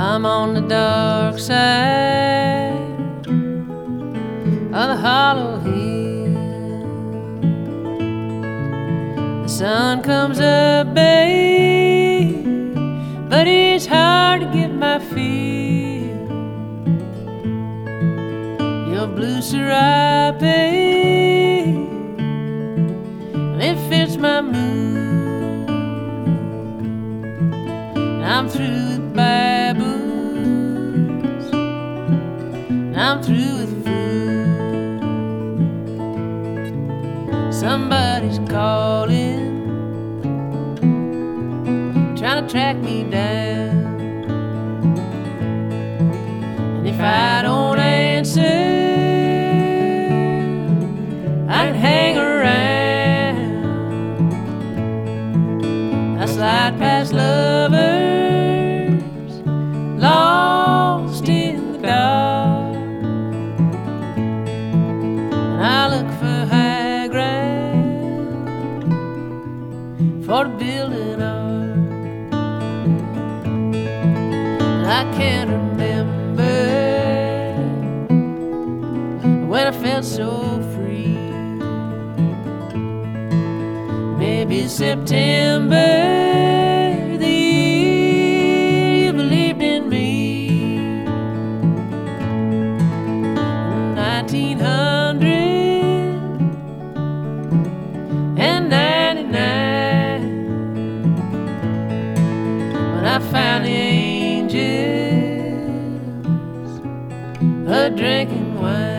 I'm on the dark side of the hollow hill. The sun comes up, babe, but it's hard to get my feel. Your blue Syrah, babe, it fits my mood. I'm through with baboons, I'm through with food. Somebody's calling, trying to track me down. And if I don't answer, I can hang around. I slide past lovers lost in the dark, and I look for high ground for the building art. And I can't remember when I felt so free. Maybe September, the year you believed in me. 1999, when I found the angels a-drinking wine.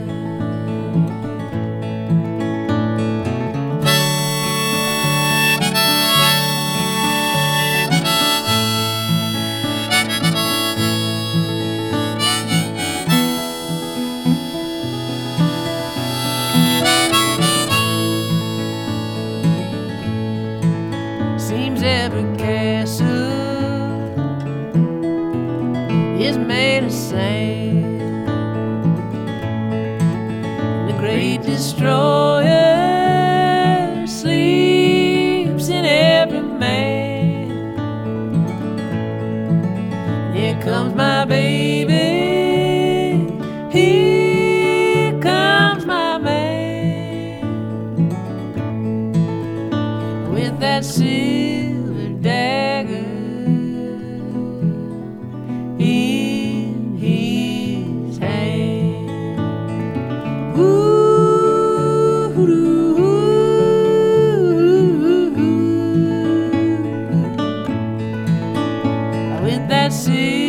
Seems every castle is made of sand. The great destroyer sleeps in every man. Here comes my baby, here comes my man, with that silver dagger in his hand. Ooh, with that silver